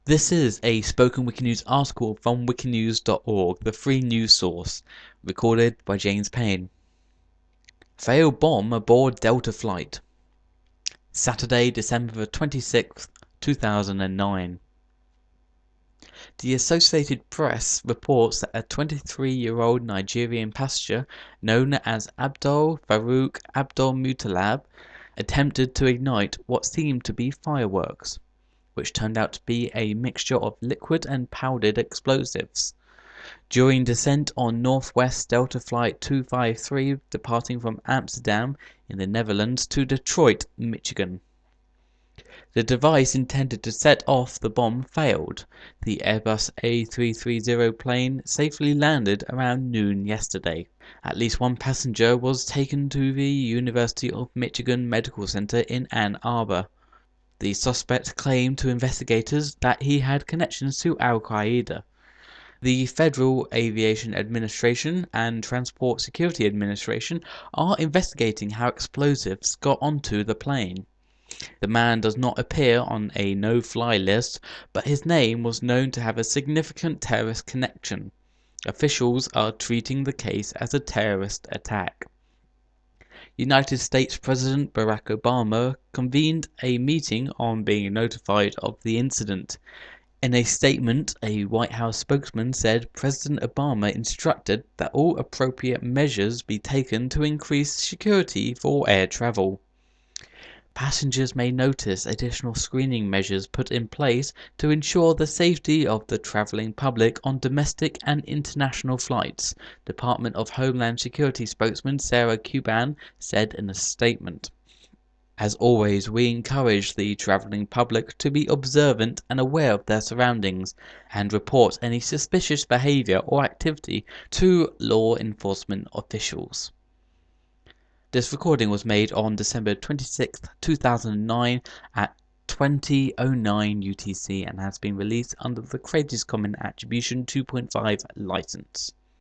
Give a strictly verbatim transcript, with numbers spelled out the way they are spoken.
This is a Spoken Wikinews article from wikinews dot org, the free news source, recorded by James Payne. Failed bomb aboard Delta flight. Saturday, December twenty-sixth, two thousand nine. The Associated Press reports that a twenty-three-year-old Nigerian passenger known as Abdul Farouk Abdul-Muttalab attempted to ignite what seemed to be fireworks, which turned out to be a mixture of liquid and powdered explosives, during descent on Northwest Delta Flight two five three departing from Amsterdam in the Netherlands to Detroit, Michigan. The device intended to set off the bomb failed. The Airbus A three thirty plane safely landed around noon yesterday. At least one passenger was taken to the University of Michigan Medical Center in Ann Arbor. The suspect claimed to investigators that he had connections to Al-Qaeda. The Federal Aviation Administration and Transport Security Administration are investigating how explosives got onto the plane. The man does not appear on a no-fly list, but his name was known to have a significant terrorist connection. Officials are treating the case as a terrorist attack. United States President Barack Obama convened a meeting on being notified of the incident. In a statement, a White House spokesman said President Obama instructed that all appropriate measures be taken to increase security for air travel. Passengers may notice additional screening measures put in place to ensure the safety of the traveling public on domestic and international flights, Department of Homeland Security spokesman Sarah Cuban said in a statement. As always, we encourage the traveling public to be observant and aware of their surroundings, and report any suspicious behavior or activity to law enforcement officials. This recording was made on December twenty-sixth, two thousand nine at twenty oh nine U T C and has been released under the Creative Commons Attribution two point five license.